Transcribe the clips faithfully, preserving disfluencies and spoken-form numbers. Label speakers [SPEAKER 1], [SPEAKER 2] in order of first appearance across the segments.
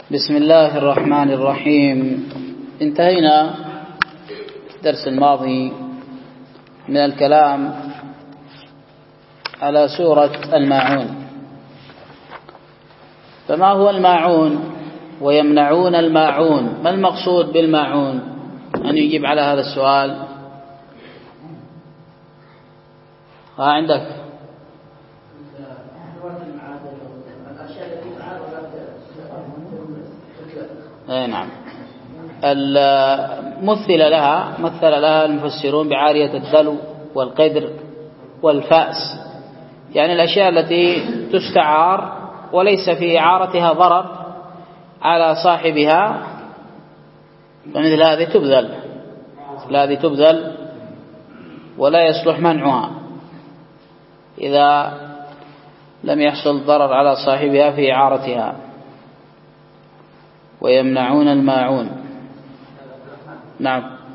[SPEAKER 1] بسم الله الرحمن الرحيم. انتهينا في الدرس الماضي من الكلام على سورة الماعون. فما هو الماعون؟ ويمنعون الماعون، ما المقصود بالماعون؟ أن يجيب على هذا السؤال. ها عندك اي نعم. مثل لها مثل لها المفسرون بعارية الدلو والقدر والفأس، يعني الأشياء التي تستعار وليس في إعارتها ضرر على صاحبها، فمثل هذه تبذل مثل هذه تبذل ولا يصلح منعها إذا لم يحصل ضرر على صاحبها في إعارتها. ويمنعون الماعون. نعم.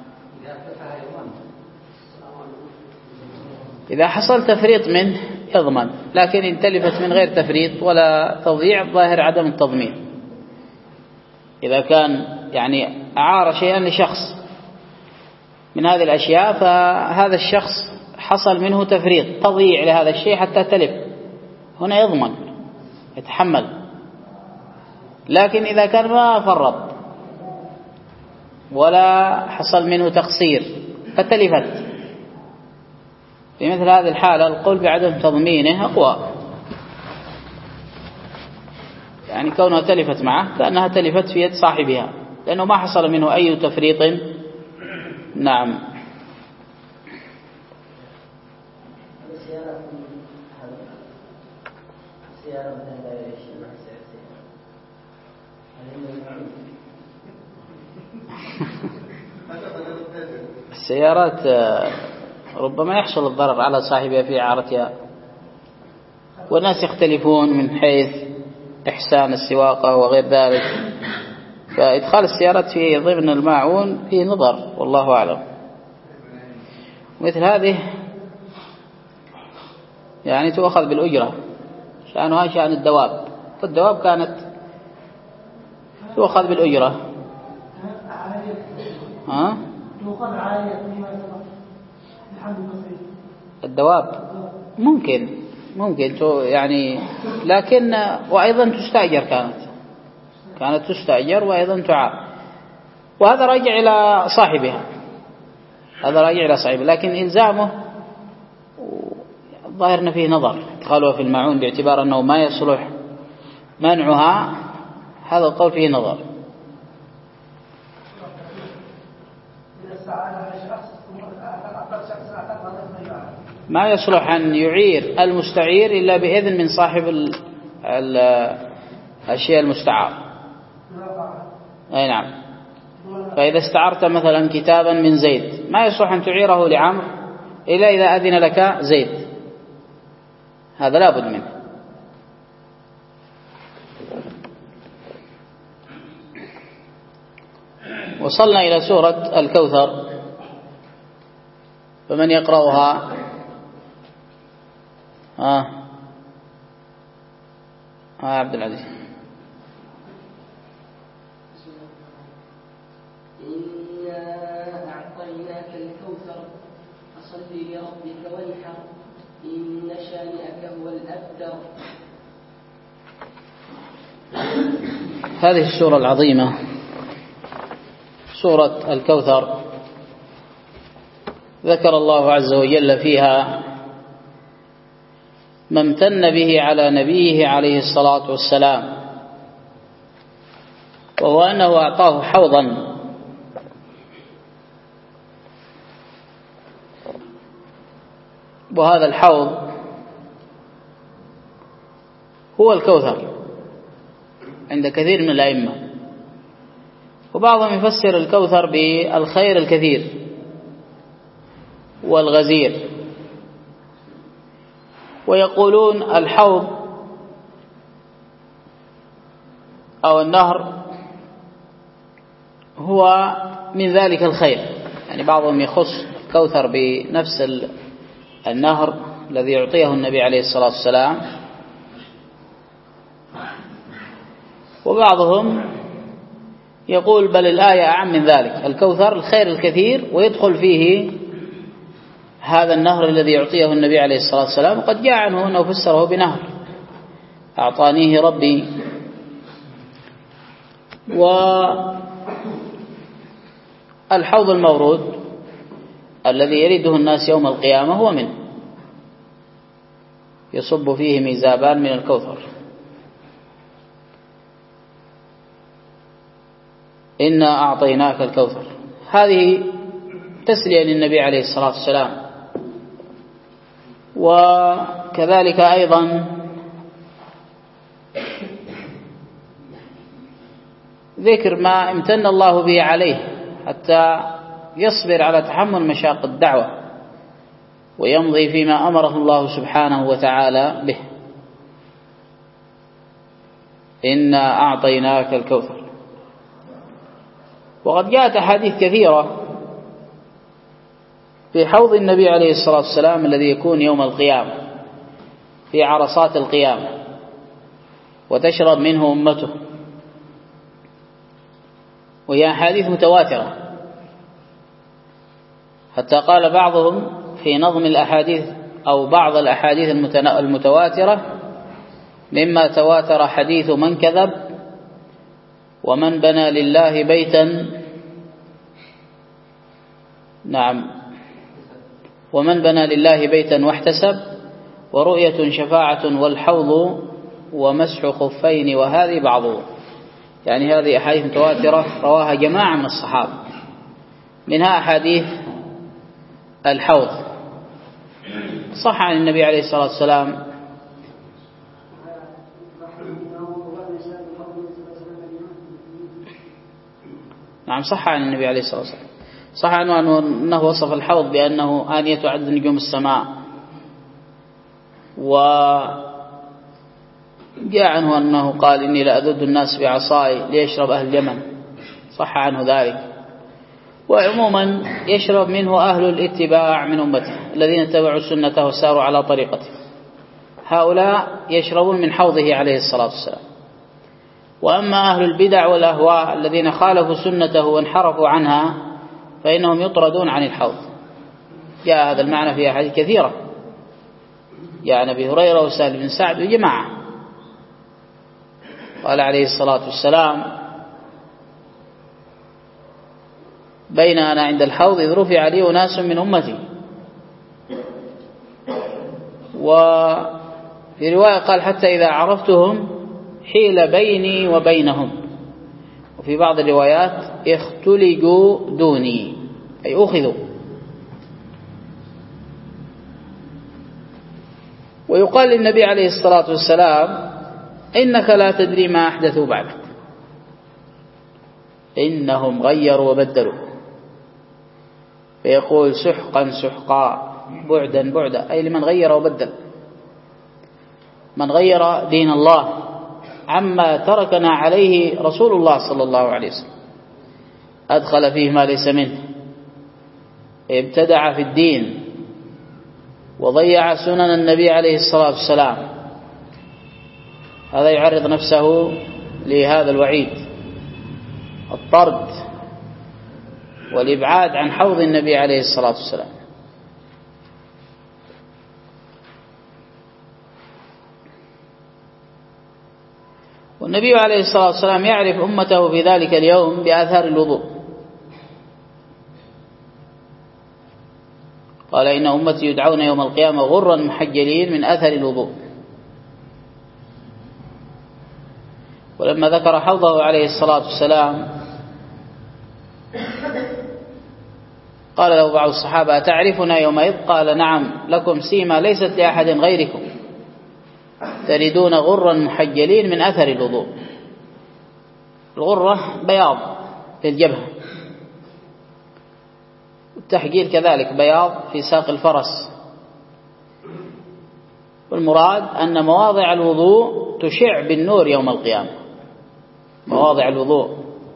[SPEAKER 1] إذا حصل تفريط منه يضمن، لكن إن تلفت من غير تفريط ولا تضييع ظاهر عدم التضمين. إذا كان يعني أعار شيئا لشخص من هذه الأشياء، فهذا الشخص حصل منه تفريط تضييع لهذا الشيء حتى تلف، هنا يضمن يتحمل. لكن إذا كان ما فرط ولا حصل منه تقصير فتلفت، في مثل هذه الحالة القول بعدم تضمينه أقوى، يعني كونها تلفت معه كأنها تلفت في يد صاحبها، لأنه ما حصل منه أي تفريط. نعم. السيارات ربما يحصل الضرر على صاحبها في إعارتها، والناس يختلفون من حيث إحسان السواقة وغير ذلك، فإدخال السيارات في ضمن الماعون فيه نظر والله أعلم. مثل هذه يعني تؤخذ بالأجرة، شأنها شأن الدواب، فالدواب كانت تؤخذ بالأجرة. ها؟ الدواب ممكن ممكن يعني، لكن وأيضا تستأجر، كانت كانت تستأجر وأيضا تعار، وهذا راجع إلى صاحبها هذا راجع إلى صاحبه. لكن إلزامه ظاهرنا فيه نظر، ادخالها في الماعون باعتبار أنه ما يصلح منعها، هذا القول فيه نظر. ما يصلح أن يعير المستعير إلا بإذن من صاحب الأشياء المستعار. أي نعم. فإذا استعرت مثلا كتابا من زيد ما يصلح أن تعيره لعمرو إلا إذا أذن لك زيد، هذا لا بد منه. وصلنا إلى سورة الكوثر، فمن يقرأها؟ آه آه عبد العزيز.
[SPEAKER 2] إنا أعطيناك الكوثر فصل لربك وانحر إن شانئك هو الأبتر.
[SPEAKER 1] هذه السورة العظيمة سورة الكوثر ذكر الله عز وجل فيها ما امتن به على نبيه عليه الصلاة والسلام، وهو أنه أعطاه حوضا وهذا الحوض هو الكوثر عند كثير من الأئمة، وبعضهم يفسر الكوثر بالخير الكثير والغزير، ويقولون الحوض أو النهر هو من ذلك الخير، يعني بعضهم يخص الكوثر بنفس النهر الذي يعطيه النبي عليه الصلاة والسلام، وبعضهم يقول بل الآية أعم من ذلك، الكوثر الخير الكثير ويدخل فيه هذا النهر الذي يعطيه النبي عليه الصلاة والسلام، وقد جاء عنه أنه فسره بنهر أعطانيه ربي. والحوض المورود الذي يريده الناس يوم القيامة هو منه، يصب فيه ميزابان من الكوثر. إنا أعطيناك الكوثر، هذه تسلية للنبي عليه الصلاة والسلام. وكذلك أيضا ذكر ما امتن الله به عليه حتى يصبر على تحمل مشاق الدعوة ويمضي فيما أمره الله سبحانه وتعالى به. إنا أعطيناك الكوثر. وقد جاءت أحاديث كثيرة في حوض النبي عليه الصلاة والسلام الذي يكون يوم القيامة في عرصات القيامة وتشرب منه أمته، وهي أحاديث متواترة، حتى قال بعضهم في نظم الأحاديث أو بعض الأحاديث المتواترة مما تواتر حديث من كذب ومن بنى لله بيتا، نعم، ومن بنى لله بيتا واحتسب، ورؤية شفاعة والحوض ومسح خفين، وهذه بعضه. يعني هذه أحاديث متواترة رواها جماعة من الصحابة، منها أحاديث الحوض صح عن النبي عليه الصلاة والسلام. نعم صح عن النبي عليه الصلاة والسلام، صح عنه أنه وصف الحوض بأنه آنية عدد نجوم السماء، وجاء عنه أنه قال إني لأذد الناس بعصاي ليشرب أهل اليمن، صح عنه ذلك. وعموما يشرب منه أهل الاتباع من أمته الذين اتبعوا سنته وساروا على طريقته، هؤلاء يشربون من حوضه عليه الصلاة والسلام. وأما أهل البدع والأهواء الذين خالفوا سنته وانحرفوا عنها فإنهم يطردون عن الحوض. جاء هذا المعنى في أحاديث كثيرة، جاء نبي هريرة وسهل بن سعد وجماعة، قال عليه الصلاة والسلام بين أنا عند الحوض إذ رفع لي أناس من أمتي. وفي رواية قال حتى إذا عرفتهم حيل بيني وبينهم، وفي بعض الروايات اختلجوا دوني أي أخذوا. ويقال للنبي عليه الصلاة والسلام إنك لا تدري ما أحدثوا بعدك، إنهم غيروا وبدلوا، فيقول سحقا سحقا بعدا بعدا، أي لمن غير وبدل، من غير دين الله عما تركنا عليه رسول الله صلى الله عليه وسلم، أدخل فيه ما ليس منه، ابتدع في الدين وضيع سنن النبي عليه الصلاة والسلام، هذا يعرض نفسه لهذا الوعيد، الطرد والإبعاد عن حوض النبي عليه الصلاة والسلام. والنبي عليه الصلاة والسلام يعرف أمته في ذلك اليوم بآثار الوضوء، قال إن أمتي يدعون يوم القيامة غرا محجلين من أثر الوضوء. ولما ذكر حوضه عليه الصلاة والسلام قال له بعض الصحابة أتعرفنا يومئذ؟ قال نعم، لكم سيما ليست لأحد غيركم، تردون غرا محجلين من أثر الوضوء. الغرة بياض في الجبهة، والتحجيل كذلك بياض في ساق الفرس. والمراد أن مواضع الوضوء تشع بالنور يوم القيامة، مواضع الوضوء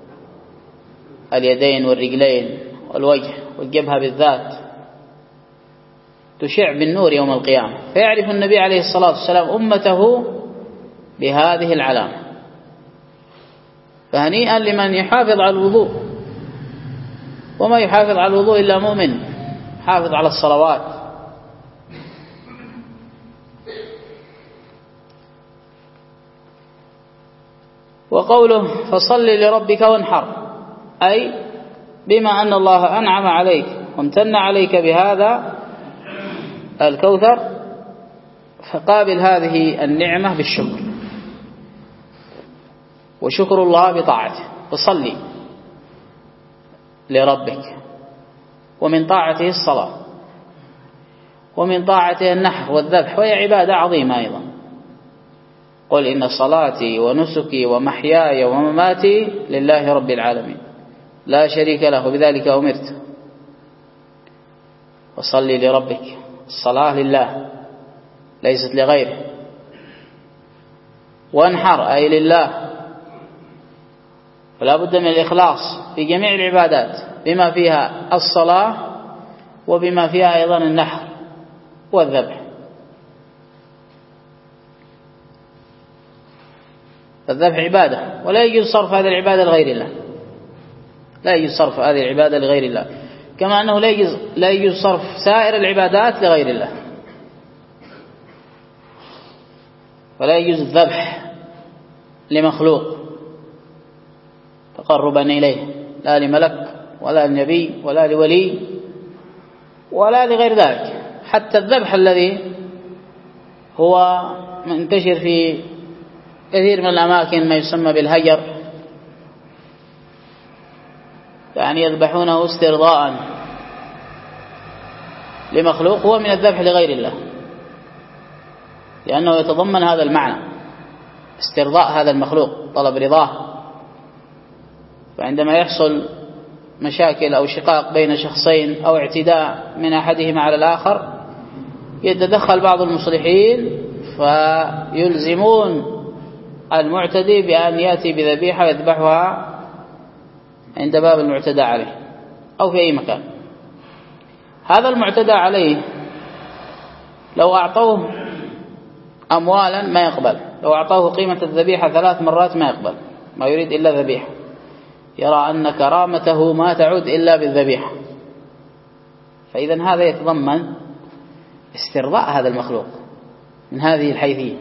[SPEAKER 1] اليدين والرجلين والوجه والجبهة بالذات تشع بالنور يوم القيامة. فيعرف النبي عليه الصلاة والسلام أمته بهذه العلامة، فهنيئا لمن يحافظ على الوضوء، وما يحافظ على الوضوء إلا مؤمن حافظ على الصلوات. وقوله فصل لربك وانحر، أي بما أن الله أنعم عليك وامتن عليك بهذا الكوثر فقابل هذه النعمة بالشكر، وشكر الله بطاعته. فصلي لربك، ومن طاعته الصلاة، ومن طاعته النحر والذبح، وهي عبادة عظيمة أيضا. قل إن صلاتي ونسكي ومحياي ومماتي لله رب العالمين لا شريك له بذلك أمرت. وصلي لربك، الصلاة لله ليست لغيره. وانحر أي لله، فلا بد من الإخلاص في جميع العبادات بما فيها الصلاة وبما فيها أيضا النحر والذبح. الذبح عبادة، ولا يجوز صرف هذه العبادة لغير الله، لا يجوز صرف هذه العبادة لغير الله، كما أنه لا يجوز لا يجوز صرف سائر العبادات لغير الله. ولا يجوز الذبح لمخلوق تقربا إليه، لا لملك ولا لنبي ولا لولي ولا لغير ذلك. حتى الذبح الذي هو منتشر في كثير من الأماكن ما يسمى بالهجر، يعني يذبحونه استرضاء لمخلوق، هو من الذبح لغير الله، لأنه يتضمن هذا المعنى، استرضاء هذا المخلوق، طلب رضاه. فعندما يحصل مشاكل أو شقاق بين شخصين أو اعتداء من أحدهما على الآخر، يتدخل بعض المصلحين فيلزمون المعتدي بأن يأتي بذبيحة ويذبحها عند باب المعتدى عليه أو في أي مكان. هذا المعتدى عليه لو أعطوه أموالا ما يقبل، لو أعطوه قيمة الذبيحة ثلاث مرات ما يقبل، ما يريد إلا ذبيحة، يرى أن كرامته ما تعود إلا بالذبيحة. فإذا هذا يتضمن استرضاء هذا المخلوق من هذه الحيثية،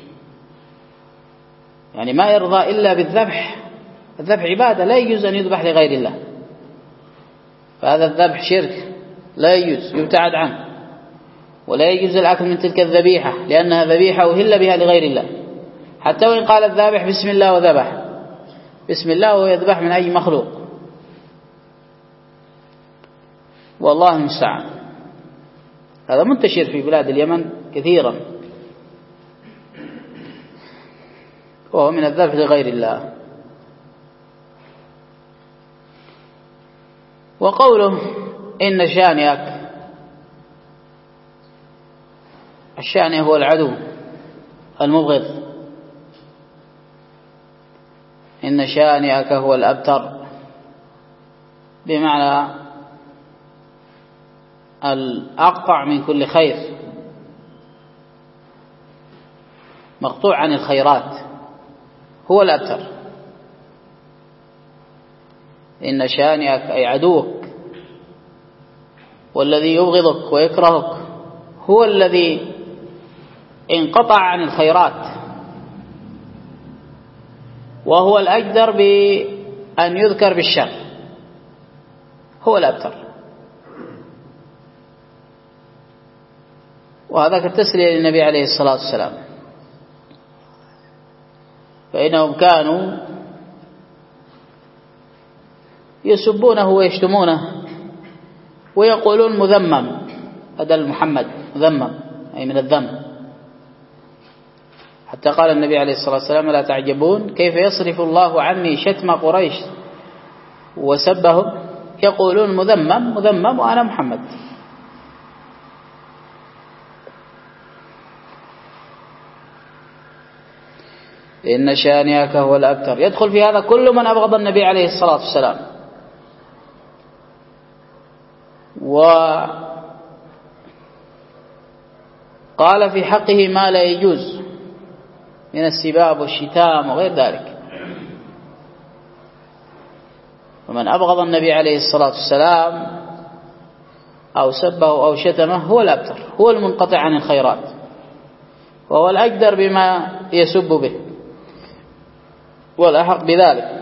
[SPEAKER 1] يعني ما يرضى إلا بالذبح. الذبح عبادة، لا يجوز أن يذبح لغير الله، فهذا الذبح شرك لا يجوز، يبتعد عنه. ولا يجوز الأكل من تلك الذبيحة لأنها ذبيحة أهل بها لغير الله، حتى وإن قال الذابح بسم الله وذبح، بسم الله وهو يذبح من أي مخلوق، والله المستعان. هذا منتشر في بلاد اليمن كثيرا، وهو من الذبح لغير الله. وقوله إن شانئك، الشانئ هو العدو المبغض، إن شانئك هو الأبتر، بمعنى الأقطع من كل خير، مقطوع عن الخيرات، هو الأبتر. إن شانئك أي عدوك والذي يبغضك ويكرهك هو الذي انقطع عن الخيرات، وهو الأجدر بأن يذكر بالشر، هو الأبتر. وهذا كالتسلية للنبي عليه الصلاة والسلام، فإنهم كانوا يسبونه ويشتمونه ويقولون مذمم، بدل محمد مذمم أي من الذم. حتى قال النبي عليه الصلاة والسلام لا تعجبون كيف يصرف الله عني شتم قريش وسبهم، يقولون مذمم مذمم وأنا محمد. إن شانئك هو الأبتر، يدخل في هذا كل من أبغض النبي عليه الصلاة والسلام. وقال في حقه ما لا يجوز من السباب والشتام وغير ذلك. ومن أبغض النبي عليه الصلاة والسلام أو سبه أو شتمه هو الأبتر، هو المنقطع عن الخيرات، وهو الأجدر بما يسب به والأحق بذلك.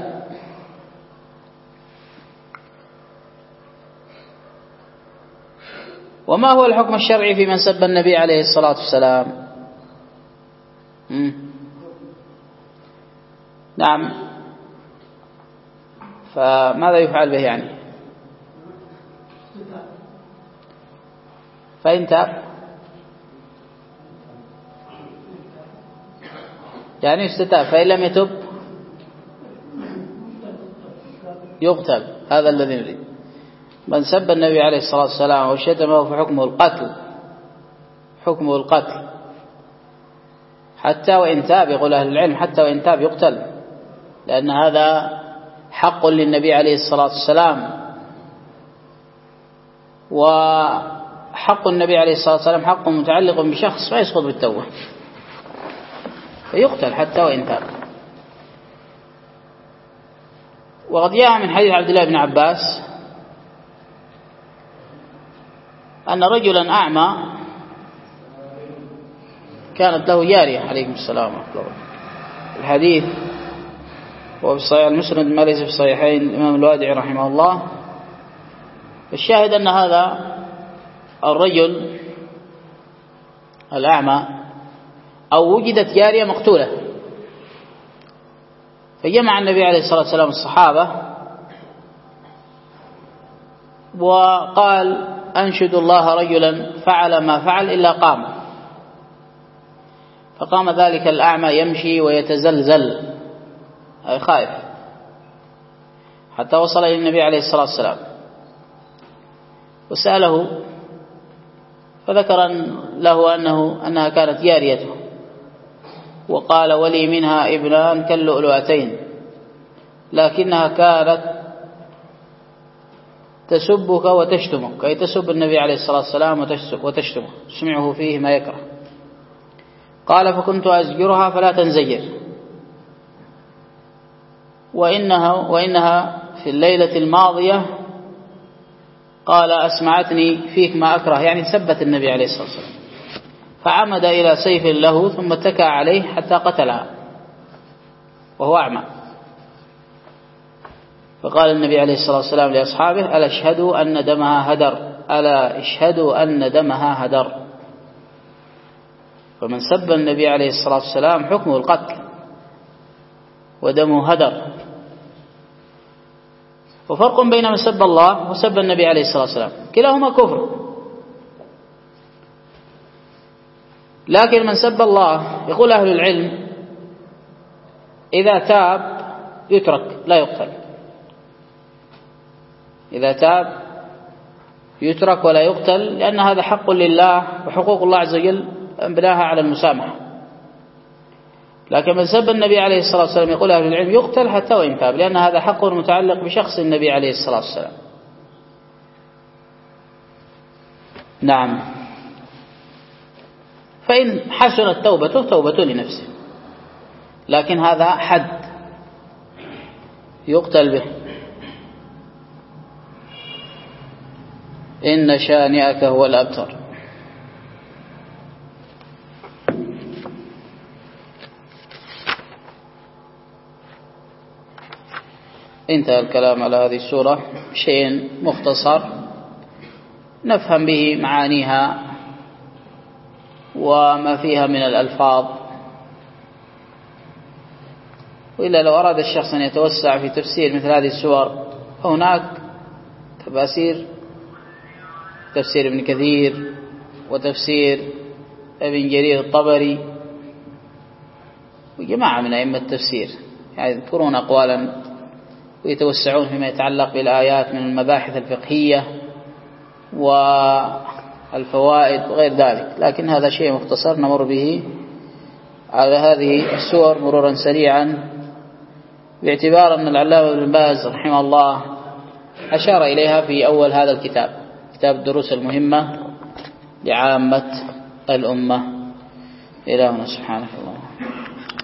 [SPEAKER 1] وما هو الحكم الشرعي في من سب النبي عليه الصلاة والسلام؟ مم. نعم، فماذا يفعل به يعني؟ فإن تاب يعني استتاب، فإن لم يتب يقتل. هذا الذي نريد. من سب النبي عليه الصلاة والسلام وشتمه فحكمه القتل، حكمه القتل حتى وإن تاب. يقول أهل العلم حتى وإن تاب يقتل، لأن هذا حق للنبي عليه الصلاة والسلام، وحق النبي عليه الصلاة والسلام حق متعلق بشخص فيسقط بالتوبة، فيقتل حتى وإن تاب. وقد جاء من حديث عبد الله بن عباس أن رجلا أعمى كانت له جارية، عليكم السلام ورحمة الله. الحديث وفي صحيح المسند ما ليس في صحيحين الإمام الوادعي رحمه الله. الشاهد أن هذا الرجل الأعمى أو وجدت جارية مقتولة، فجمع النبي عليه الصلاة والسلام الصحابة وقال أنشد الله رجلا فعل ما فعل إلا قام، فقام ذلك الأعمى يمشي ويتزلزل أي خائف حتى وصل إلى النبي عليه الصلاة والسلام وسأله، فذكر له أنه أنها كانت جاريته، وقال ولي منها ابنان كاللؤلؤتين لكنها كانت تسبك وتشتمك، أي تسب النبي عليه الصلاة والسلام وتشتمه، سمعه فيه ما يكره. قال فكنت أزجرها فلا تنزجر، وإنها, وإنها في الليلة الماضية قال أسمعتني فيك ما أكره، يعني سبت النبي عليه الصلاة والسلام، فعمد إلى سيف له ثم اتكى عليه حتى قتلها وهو أعمى. فقال النبي عليه الصلاة والسلام لأصحابه ألا اشهدوا أن دمها هدر، ألا اشهدوا أن دمها هدر. فمن سب النبي عليه الصلاة والسلام حكمه القتل ودمه هدر. وفرق بين من سب الله وسب النبي عليه الصلاة والسلام، كلاهما كفر، لكن من سب الله يقول أهل العلم إذا تاب يترك لا يقتل، إذا تاب يترك ولا يقتل، لأن هذا حق لله وحقوق الله عز وجل أنبناها على المسامحة. لكن من سب النبي عليه الصلاة والسلام يقول أهل العلم يقتل حتى وإن تاب، لأن هذا حق متعلق بشخص النبي عليه الصلاة والسلام. نعم. فإن حسنت توبته توبته لنفسه، لكن هذا حد يقتل به. إن شانئك هو الأبتر. انتهى الكلام على هذه السورة، شيء مختصر نفهم به معانيها وما فيها من الألفاظ، وإلا لو أراد الشخص أن يتوسع في تفسير مثل هذه السور هناك تفاسير، تفسير ابن كثير وتفسير ابن جرير الطبري وجماعة من أئمة التفسير، يعني يذكرون أقوالا ويتوسعون فيما يتعلق بالآيات من المباحث الفقهية والفوائد وغير ذلك، لكن هذا شيء مختصر نمر به على هذه السور مرورا سريعا، باعتبار أن العلامة ابن باز رحمه الله أشار إليها في أول هذا الكتاب، كتاب الدروس المهمة لعامة الأمة. إلهنا سبحانه الله.